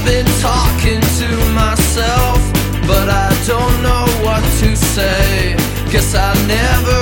I've been talking to myself, but I don't know what to say. Guess I never